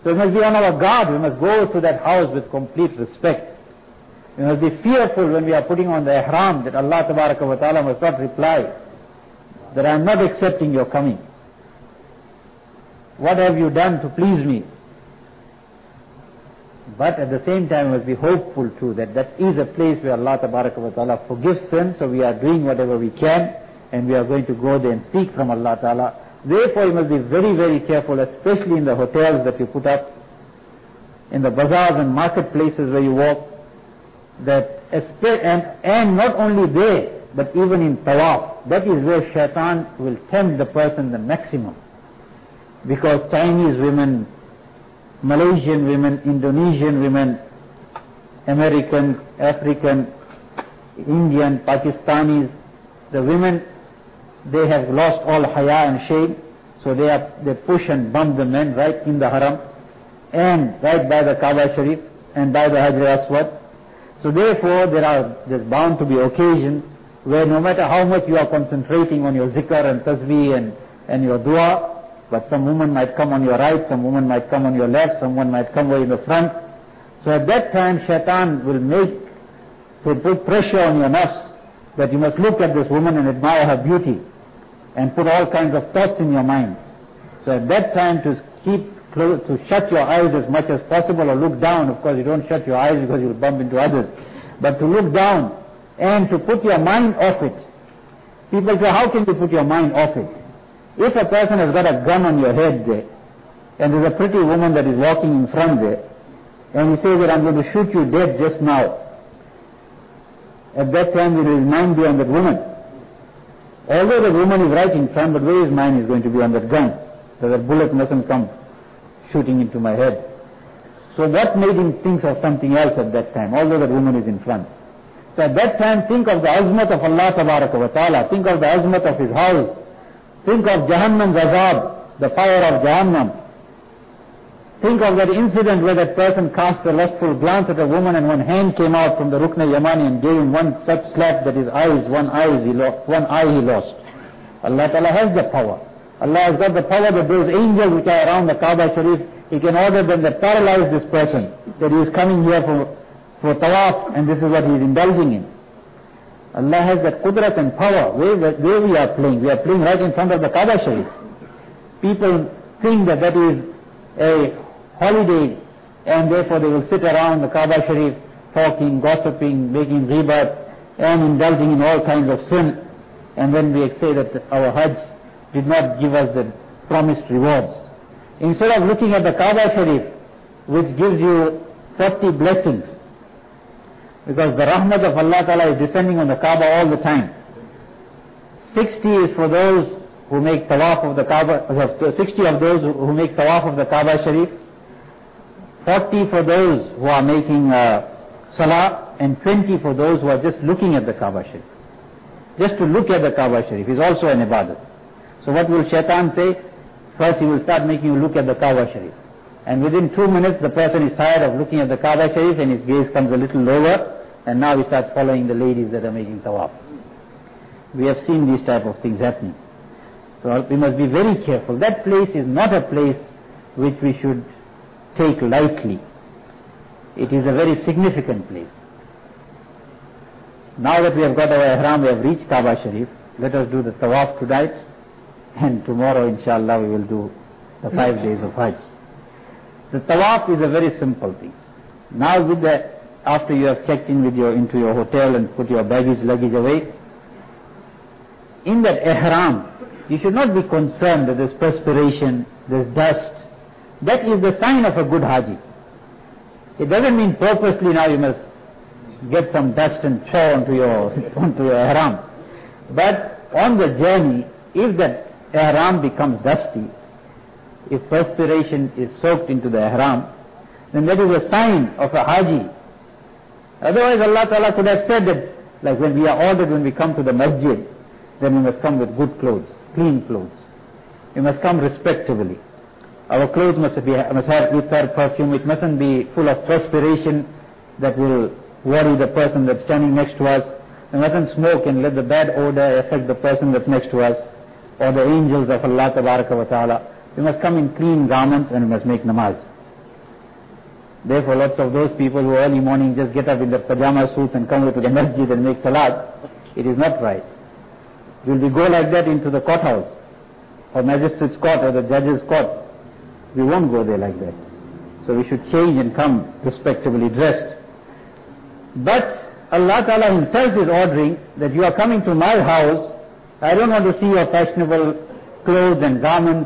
So we must be on our guard. We must go to that house with complete respect. We must be fearful when we are putting on the ihram that Allah Tabaraka wa Ta'ala must not reply that I am not accepting your coming. What have you done to please me? But at the same time we must be hopeful too that that is a place where Allah Tabaraka wa Ta'ala forgives sin, so we are doing whatever we can and we are going to go there and seek from Allah Ta'ala. Therefore you must be very, very careful, especially in the hotels that you put up, in the bazaars and marketplaces where you walk, that and not only there, but even in tawaf. That is where shaitan will tempt the person the maximum. Because Chinese women, Malaysian women, Indonesian women, Americans, African, Indian, Pakistanis, the women, they have lost all haya and shame, so they push and bump the men right in the haram and right by the Kaaba Sharif and by the Hajar Aswad. So therefore there's bound to be occasions where no matter how much you are concentrating on your zikr and tasbih and your dua, but some woman might come on your right, some woman might come on your left, someone might come way in the front. So at that time shaitan will put pressure on your nafs that you must look at this woman and admire her beauty and put all kinds of thoughts in your minds. So at that time to shut your eyes as much as possible or look down. Of course you don't shut your eyes because you'll bump into others. But to look down and to put your mind off it. People say, how can you put your mind off it? If a person has got a gun on your head there, and there's a pretty woman that is walking in front there, and he says that I'm going to shoot you dead just now, at that time will his mind be on that woman? Although the woman is right in front, but where his mind is going to be on that gun? So that bullet mustn't come shooting into my head. So what made him think of something else at that time, although that woman is in front? So at that time think of the azmat of Allah Tabaraka wa Ta'ala, think of the azmat of His house, think of Jahannam's azab, the fire of Jahannam. Think of that incident where that person cast a lustful glance at a woman and one hand came out from the Rukn Yamani and gave him one such slap that his eyes, one eye he lost. Allah Ta'ala has the power. Allah has got the power that those angels which are around the Kaaba Sharif, He can order them that paralyze this person, that he is coming here for tawaf and this is what he is indulging in. Allah has that qudrat and power. Where we are playing? We are playing right in front of the Kaaba Sharif. People think that that is a holiday and therefore they will sit around the Kaaba Sharif talking, gossiping, making ghibat and indulging in all kinds of sin. And then we say that our Hajj did not give us the promised rewards. Instead of looking at the Kaaba Sharif, which gives you 40 blessings, because the rahmat of Allah Ta'ala is descending on the Kaaba all the time. 60 is for those who make tawaf of the Kaaba, 60 of those who make tawaf of the Kaaba Sharif, 40 for those who are making salah, and 20 for those who are just looking at the Kaaba Sharif. Just to look at the Kaaba Sharif is also an ibadat. So what will shaitan say? First he will start making you look at the Kaaba Sharif. And within 2 minutes the person is tired of looking at the Kaaba Sharif and his gaze comes a little lower and now he starts following the ladies that are making tawaf. We have seen these type of things happening. So we must be very careful. That place is not a place which we should take lightly. It is a very significant place. Now that we have got our ihram, we have reached Kaaba Sharif, let us do the tawaf tonight and tomorrow inshallah we will do the 5 days of Hajj. The tawaf is a very simple thing. Now after you have checked in into your hotel and put your luggage away, in that ihram, you should not be concerned that there's perspiration, there's dust. That is the sign of a good Haji. It doesn't mean purposely now you must get some dust and throw onto your ihram. But on the journey, if that ihram becomes dusty, if perspiration is soaked into the ihram, then that is a sign of a Haji. Otherwise Allah Ta'ala could have said that, like when we are ordered when we come to the masjid, then we must come with good clothes, clean clothes. We must come respectably. Our clothes must have itar, perfume. It mustn't be full of perspiration that will worry the person that's standing next to us. We mustn't smoke and let the bad odor affect the person that's next to us or the angels of Allah Tabaraka wa Ta'ala. We must come in clean garments and we must make namaz. Therefore, lots of those people who early morning just get up in their pajama suits and come to the masjid and make salat, it is not right. Will we go like that into the courthouse, or magistrate's court, or the judge's court? We won't go there like that. So we should change and come respectably dressed. But Allah Ta'ala Himself is ordering that you are coming to my house, I don't want to see your fashionable clothes and garments.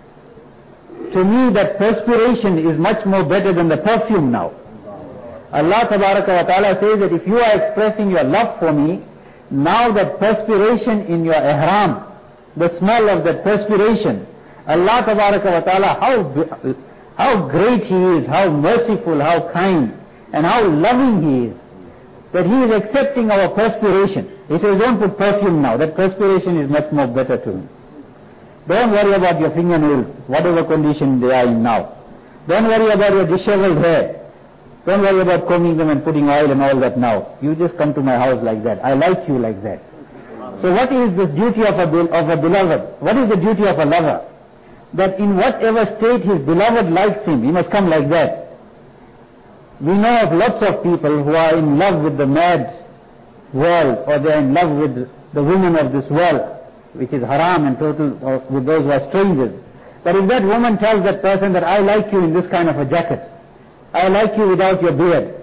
To me, that perspiration is much more better than the perfume now. Allah Ta'ala says that if you are expressing your love for me, now that perspiration in your ihram, the smell of that perspiration, Allah Ta'ala, how great He is, how merciful, how kind, and how loving He is, that He is accepting our perspiration. He says, don't put perfume now, that perspiration is much more better to Him. Don't worry about your fingernails, whatever condition they are in now. Don't worry about your disheveled hair. Don't worry about combing them and putting oil and all that now. You just come to my house like that. I like you like that. So what is the duty of a beloved? What is the duty of a lover? That in whatever state his beloved likes him, he must come like that. We know of lots of people who are in love with the mad world, or they are in love with the women of this world, which is haram and total, or with those who are strangers. But if that woman tells that person that I like you in this kind of a jacket, I like you without your beard,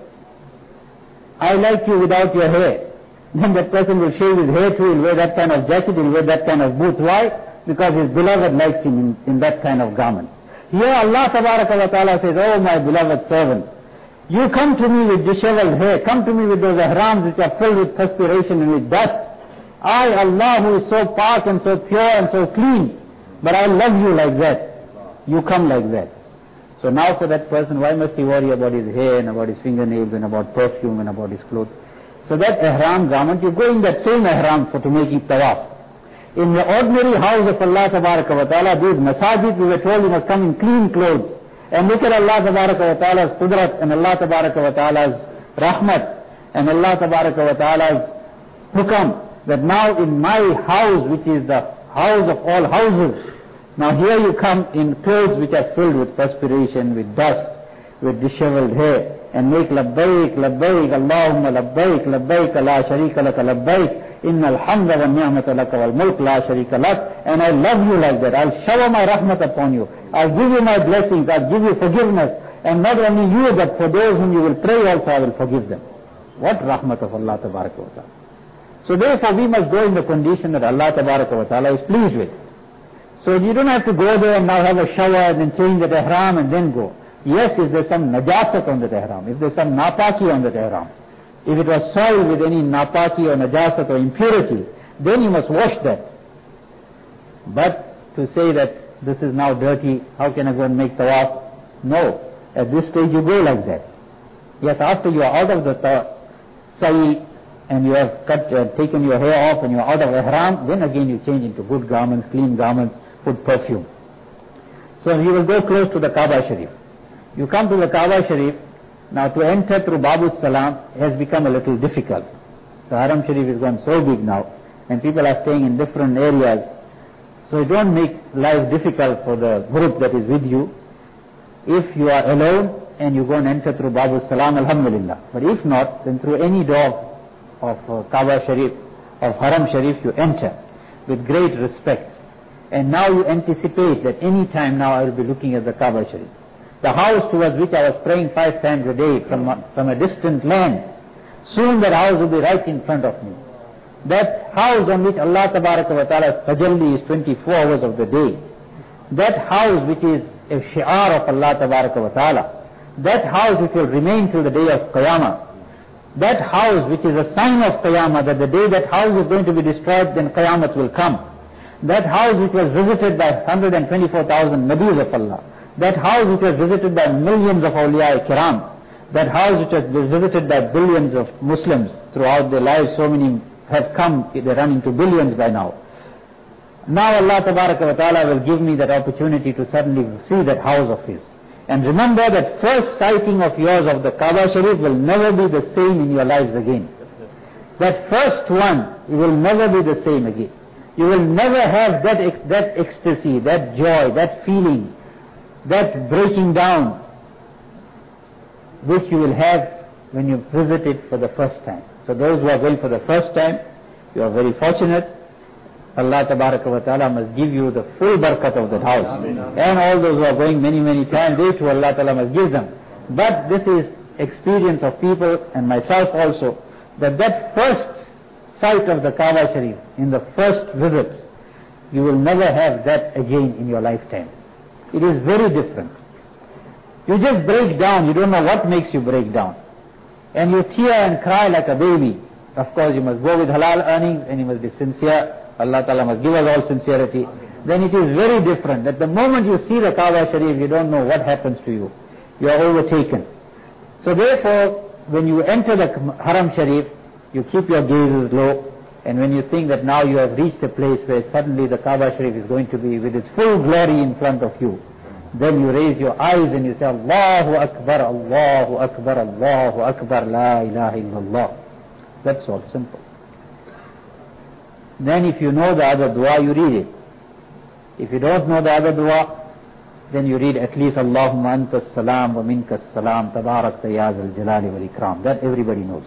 I like you without your hair, then that person will shave his hair too, he'll wear that kind of jacket, he'll wear that kind of boots. Why? Because his beloved likes him in that kind of garments. Here Allah Ta'ala says, oh my beloved servants, you come to me with disheveled hair, come to me with those ihrams which are filled with perspiration and with dust. I, Allah, who is so park and so pure and so clean, but I love you like that. You come like that. So now for that person, why must he worry about his hair and about his fingernails and about perfume and about his clothes? So that ihram garment, you go in that same ihram to make it tawaf. In the ordinary house of Allah Ta'ala, these masajid, we were told you must come in clean clothes. And look at Allah Ta'ala's qudrat and Allah Ta'ala's rahmat and Allah Ta'ala's hukam, that now in my house, which is the house of all houses, now here you come in clothes which are filled with perspiration, with dust, with disheveled hair, and make labbaik, labbaik, Allahumma labbaik, labbaik, la sharika laka labbaik, innal hamda wa ni'mata laka wal mulk la sharika lak, and I love you like that. I'll shower my rahmat upon you. I'll give you my blessings. I'll give you forgiveness. And not only you, but for those whom you will pray also, I will forgive them. What rahmat of Allah Tabaraka wa Ta'ala. So therefore we must go in the condition that Allah Tabaraka wa Ta'ala is pleased with. So you don't have to go there and now have a shower and then change the ihram and then go. Yes, if there's some najasat on the ihram, if there's some napaki on the ihram, if it was soiled with any napaki or najasat or impurity, then you must wash that. But to say that this is now dirty, how can I go and make tawaf? No. At this stage you go like that. Yes, after you are out of the sa'i and you have taken your hair off and you are out of ihram, then again you change into good garments, clean garments, put perfume. So you will go close to the Kaaba Sharif. You come to the Kaaba Sharif, now to enter through Babu Salam has become a little difficult. The Haram Sharif is gone so big now, and people are staying in different areas. So you don't make life difficult for the group that is with you. If you are alone and you go and enter through Babu Salam, alhamdulillah. But if not, then through any door of Kaaba Sharif, of Haram Sharif, you enter with great respect. And now you anticipate that any time now I will be looking at the Kaaba Sharif. The house towards which I was praying 5 times a day from a distant land, soon that house will be right in front of me. That house on which Allah Tabaraka wa Ta'ala's tajalli is 24 hours of the day. That house which is a shi'ar of Allah Tabaraka wa Ta'ala. That house which will remain till the day of Qiyamah. That house which is a sign of Qiyamah, that the day that house is going to be destroyed, then Qiyamah will come. That house which was visited by 124,000 Nabis of Allah. That house which was visited by millions of awliya kiram. That house which was visited by billions of Muslims throughout their lives, so many have come, they're running to billions by now. Now Allah Tabaraka wa Ta'ala will give me that opportunity to suddenly see that house of His. And remember that first sighting of yours of the Kaaba Sharif will never be the same in your lives again. That first one, it will never be the same again. You will never have that ecstasy, that joy, that feeling, that breaking down, which you will have when you visit it for the first time. So those who are going for the first time, you are very fortunate. Allah Tabaraka wa Ta'ala must give you the full barakat of that house. Amen. And all those who are going many, many times, they too Allah Ta'ala must give them. But this is experience of people and myself also, that first sight of the Kaaba Sharif in the first visit, you will never have that again in your lifetime. It is very different. You just break down, you don't know what makes you break down. And you tear and cry like a baby. Of course you must go with halal earnings and you must be sincere. Allah Ta'ala must give us all sincerity. Then it is very different, that the moment you see the Kaaba Sharif, you don't know what happens to you. You are overtaken. So therefore, when you enter the Haram Sharif, you keep your gazes low, and when you think that now you have reached a place where suddenly the Kaaba Sharif is going to be with its full glory in front of you, then you raise your eyes and you say, Allahu Akbar, Allahu Akbar, Allahu Akbar, La ilaha illallah. That's all simple. Then if you know the other dua, you read it. If you don't know the other dua, then you read at least Allahumma anta salam wa minka salam tabarakta ya zal jalali wal ikram. That everybody knows.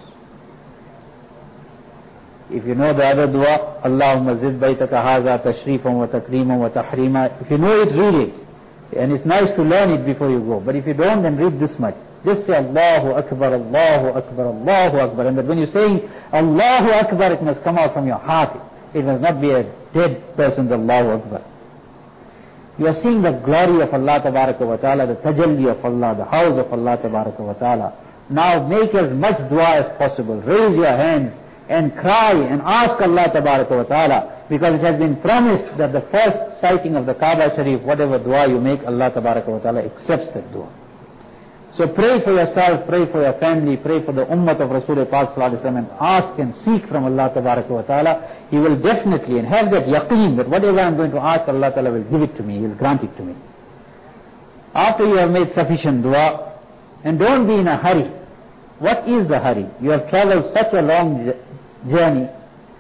If you know the other dua, Allahumma zid baytaka haza tashrifan wa takriman wa tahrima. If you know it, read it. And it's nice to learn it before you go. But if you don't, then read this much. Just say Allahu Akbar, Allahu Akbar, Allahu Akbar. And that when you're saying Allahu Akbar, it must come out from your heart. It must not be a dead person's Allahu Akbar. You are seeing the glory of Allah Tabaraka wa Ta'ala, the tajalli of Allah, the house of Allah Tabaraka wa Ta'ala. Now make as much dua as possible. Raise your hands and cry and ask Allah Tabaraka wa Ta'ala, because it has been promised that the first sighting of the Kaaba Sharif, whatever dua you make, Allah Tabaraka wa Ta'ala accepts that dua. So pray for yourself, pray for your family, pray for the ummah of Rasulullah Sallallahu Alaihi Wasallam, and ask and seek from Allah Tabaraka wa Ta'ala. He will definitely, and have that yaqeen that whatever I am going to ask, Allah Ta'ala will give it to me, He will grant it to me. After you have made sufficient dua, and don't be in a hurry. What is the hurry? You have traveled such a long journey.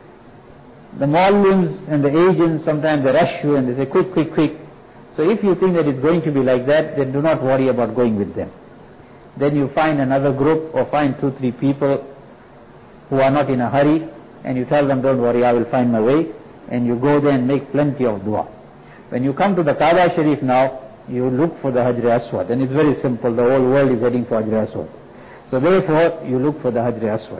The muallims and the agents, sometimes they rush you and they say quick, quick, quick. So if you think that it's going to be like that, then do not worry about going with them. Then you find another group or find 2-3 people who are not in a hurry, and you tell them, don't worry, I will find my way, and you go there and make plenty of dua. When you come to the Kaaba Sharif now, you look for the Hajr Aswad, and it's very simple, the whole world is heading for Hajr Aswad. So therefore, you look for the Hajr Aswad.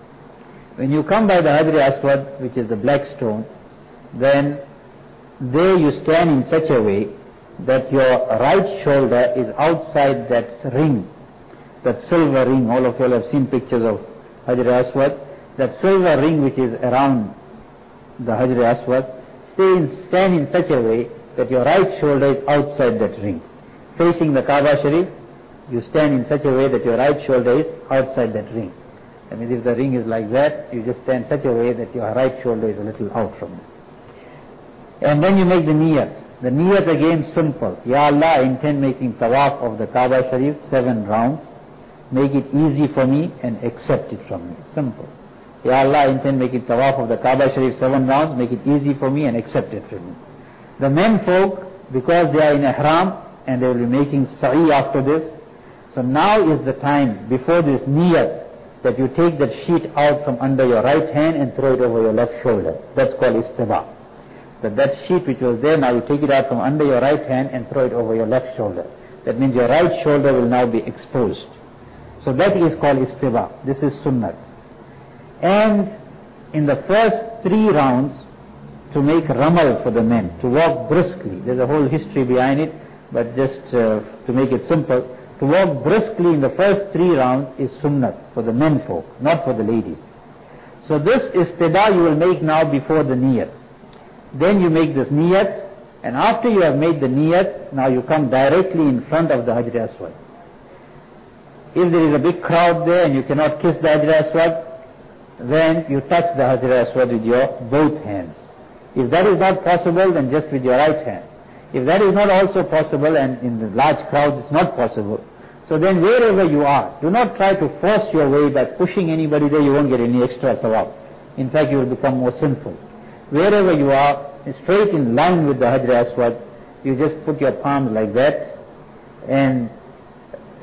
When you come by the Hajr Aswad, which is the black stone, then there you stand in such a way that your right shoulder is outside that ring, that silver ring. All of you have seen pictures of Hajr Aswad. That silver ring which is around the Hajr Aswad, stand in such a way that your right shoulder is outside that ring. Facing the Kaaba Sharif, you stand in such a way that your right shoulder is outside that ring. I mean, if the ring is like that, you just stand such a way that your right shoulder is a little out from it. And then you make the niyat. The niyat again simple. Ya Allah, I intend making tawaf of the Kaaba Sharif 7 rounds. Make it easy for me and accept it from me. Simple. Ya Allah, I intend making tawaf of the Kaaba Sharif 7 rounds. Make it easy for me and accept it from me. The men folk, because they are in ihram and they will be making sa'i after this, so now is the time, before this niyat, that you take that sheet out from under your right hand and throw it over your left shoulder. That's called istiba. That sheet which was there, now you take it out from under your right hand and throw it over your left shoulder. That means your right shoulder will now be exposed. So that is called istiba. This is sunnat. And in the first 3 rounds, to make ramal for the men, to walk briskly. There's a whole history behind it, but just to make it simple, to walk briskly in the first 3 rounds is sunnat for the men folk, not for the ladies. So this istiba you will make now before the niyat. Then you make this niyat, and after you have made the niyat, now you come directly in front of the Hajr Aswad. If there is a big crowd there and you cannot kiss the Hajr Aswad, then you touch the Hajr Aswad with your both hands. If that is not possible, then just with your right hand. If that is not also possible, and in the large crowds it's not possible, so then wherever you are, do not try to force your way by pushing anybody there. You won't get any extra sawab. In fact, you will become more sinful. Wherever you are, straight in line with the Hajr Aswad, you just put your palms like that, and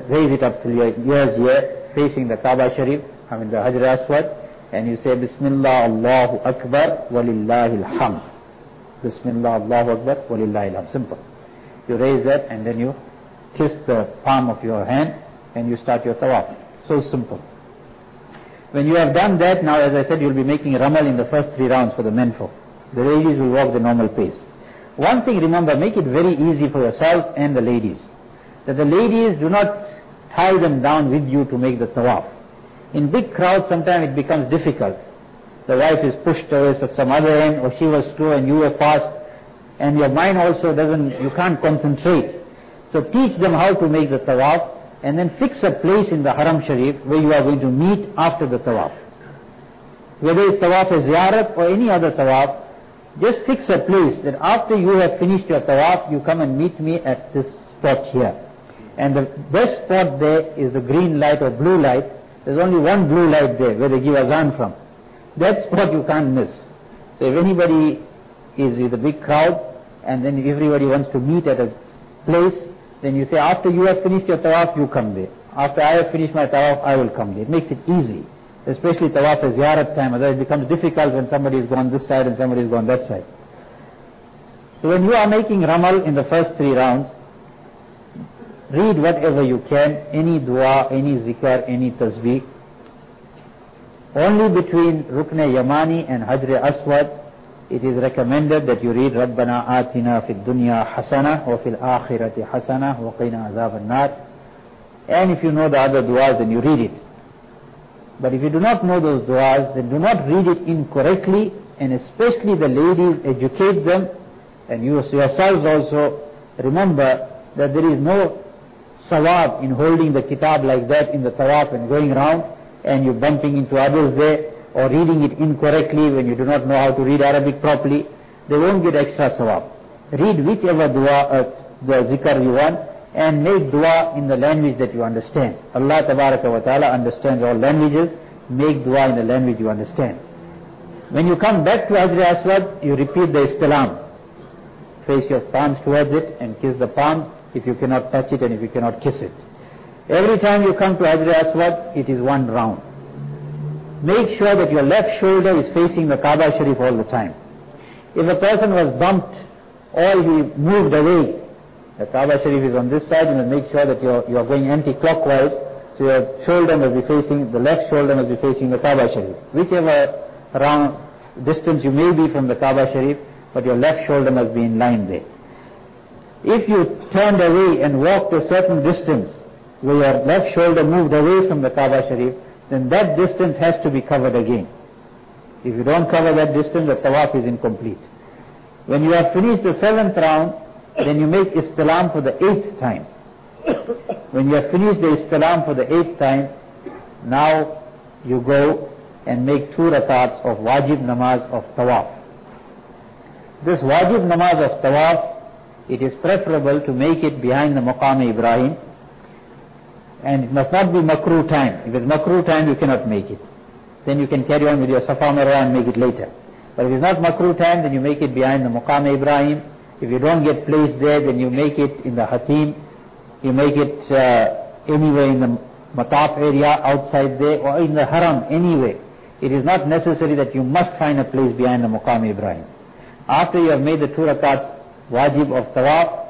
raise it up till your ears here, facing the Kaaba Sharif, the Hajar Aswad, and you say, Bismillah, Allahu Akbar, Walillahi Alhamd. Bismillah, Allahu Akbar, Walillahi Alhamd. Simple. You raise that and then you kiss the palm of your hand and you start your tawaf. So simple. When you have done that, now as I said, you'll be making ramal in the first 3 rounds for the menfolk. The ladies will walk the normal pace. One thing, remember, make it very easy for yourself and the ladies. That the ladies, do not tie them down with you to make the tawaf. In big crowds, sometimes it becomes difficult. The wife is pushed away at some other end, or she was slow and you were fast, and your mind also you can't concentrate. So teach them how to make the tawaf, and then fix a place in the Haram Sharif where you are going to meet after the tawaf. Whether it's tawaf as ziyarat or any other tawaf, just fix a place that after you have finished your tawaf, you come and meet me at this spot here. And the best spot there is the green light or blue light. There's only one blue light there where they give azan from. That spot you can't miss. So if anybody is with a big crowd and then everybody wants to meet at a place, then you say, after you have finished your tawaf, you come there. After I have finished my tawaf, I will come there. It makes it easy. Especially tawaf as ziyarat time, otherwise it becomes difficult when somebody has gone this side and somebody has gone that side. So when you are making ramal in the first 3 rounds, read whatever you can, any dua, any zikr, any tasbih. Only between Rukn Yamani and Hajr Aswad, it is recommended that you read Rabbana Atina Fid Dunya Hasana wa Fil Akhirati Hasana wa Qina Azab An-Nar. And if you know the other duas, then you read it. But if you do not know those duas, then do not read it incorrectly, and especially the ladies, educate them, and you yourselves also remember that there is no sawab in holding the kitab like that in the tawaf and going around, and you bumping into others there, or reading it incorrectly when you do not know how to read Arabic properly. They won't get extra sawab. Read whichever dua, the zikr you want, and make dua in the language that you understand. Allah Tabaraka wa Ta'ala understands all languages. Make dua in the language you understand. When you come back to Hajr Aswad, you repeat the istilam. Face your palms towards it and kiss the palms if you cannot touch it and if you cannot kiss it. Every time you come to Hajr Aswad, it is 1 round. Make sure that your left shoulder is facing the Kaaba Sharif all the time. If a person was bumped or he moved away, the Kaaba Sharif is on this side, you must make sure that you are going anti-clockwise, so your shoulder must be facing, the left shoulder must be facing the Kaaba Sharif. Whichever round distance you may be from the Kaaba Sharif, but your left shoulder must be in line there. If you turned away and walked a certain distance, where your left shoulder moved away from the Kaaba Sharif, then that distance has to be covered again. If you don't cover that distance, the tawaf is incomplete. When you have finished the 7th round, then you make istilam for the 8th time. When you have finished the istilam for the 8th time, now you go and make 2 rakats of wajib namaz of tawaf. This wajib namaz of tawaf, it is preferable to make it behind the Maqam Ibrahim, and it must not be makruh time. If it's makruh time, you cannot make it. Then you can carry on with your Safa Marwa and make it later. But if it's not makruh time, then you make it behind the Maqam Ibrahim. If you don't get placed there, then you make it in the Hatim. You make it anywhere in the Mataf area, outside there, or in the Haram, anywhere. It is not necessary that you must find a place behind the Maqam Ibrahim. After you have made the 2 rakats wajib of tawaf,